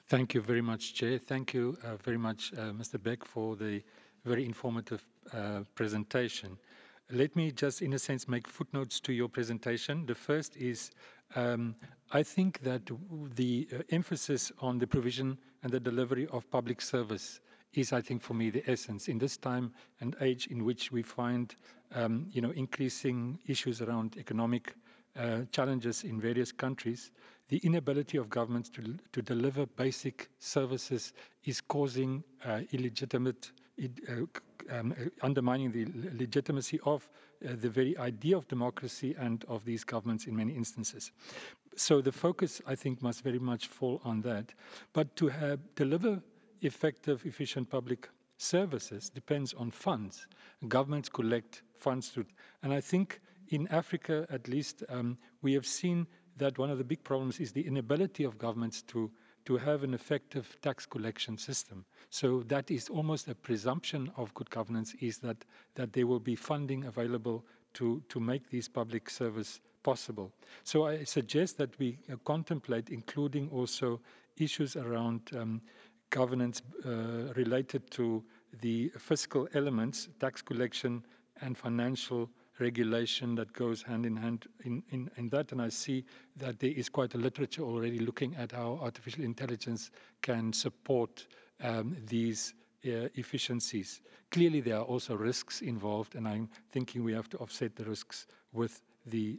Thank you very much, Chair. Thank you very much, Mr. Beck, for the very informative presentation. Let me just, in a sense, make footnotes to your presentation. The first is, I think that the emphasis on the provision and the delivery of public service is, I think, for me, the essence. In this time and age in which we find, increasing issues around economic challenges in various countries, the inability of governments to deliver basic services is causing illegitimate, undermining the legitimacy of the very idea of democracy and of these governments in many instances. So the focus, I think, must very much fall on that. But to deliver effective, efficient public services depends on funds. Governments collect funds to, and I think in Africa, at least, we have seen that one of the big problems is the inability of governments to have an effective tax collection system. So that is almost a presumption of good governance, is that there will be funding available to make these public service possible. So I suggest that we contemplate including also issues around governance related to the fiscal elements, tax collection and financial regulation that goes hand in hand in that. And I see that there is quite a literature already looking at how artificial intelligence can support these efficiencies. Clearly, there are also risks involved, and I'm thinking we have to offset the risks with the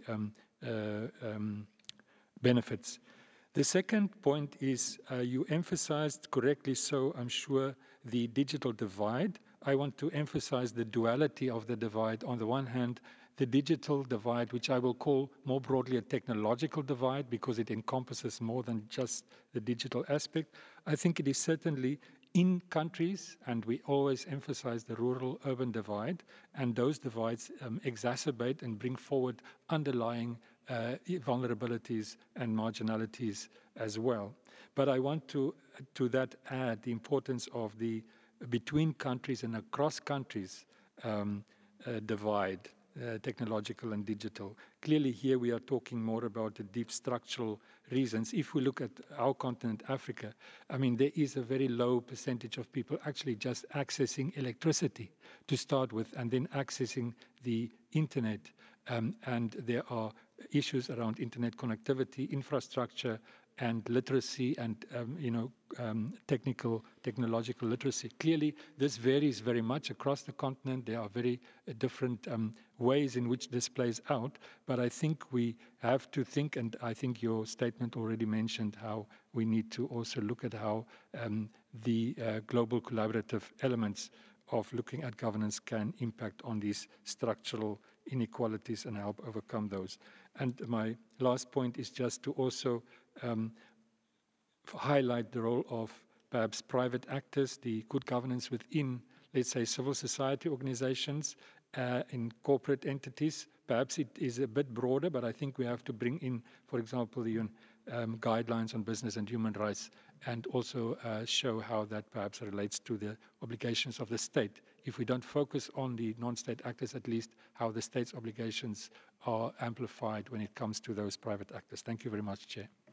benefits. The second point is you emphasized correctly, so I'm sure, the digital divide. I want to emphasize the duality of the divide. On the one hand, the digital divide, which I will call more broadly a technological divide because it encompasses more than just the digital aspect. I think it is certainly in countries, and we always emphasize the rural-urban divide, and those divides exacerbate and bring forward underlying vulnerabilities and marginalities as well. But I want to that add the importance of the between countries and across countries divide, technological and digital. Clearly here we are talking more about the deep structural reasons. If we look at our continent, Africa, I mean, there is a very low percentage of people actually just accessing electricity to start with, and then accessing the internet. And there are issues around internet connectivity, infrastructure, and literacy, and technological literacy. Clearly, this varies very much across the continent. There are very different ways in which this plays out. But I think we have to think, and I think your statement already mentioned how we need to also look at how the global collaborative elements of looking at governance can impact on these structural inequalities and help overcome those. And my last point is just to also highlight the role of perhaps private actors, the good governance within, let's say, civil society organizations, in corporate entities. Perhaps it is a bit broader, but I think we have to bring in, for example, the UN guidelines on business and human rights, and also show how that perhaps relates to the obligations of the state. If we don't focus on the non-state actors, at least how the state's obligations are amplified when it comes to those private actors. Thank you very much, Chair.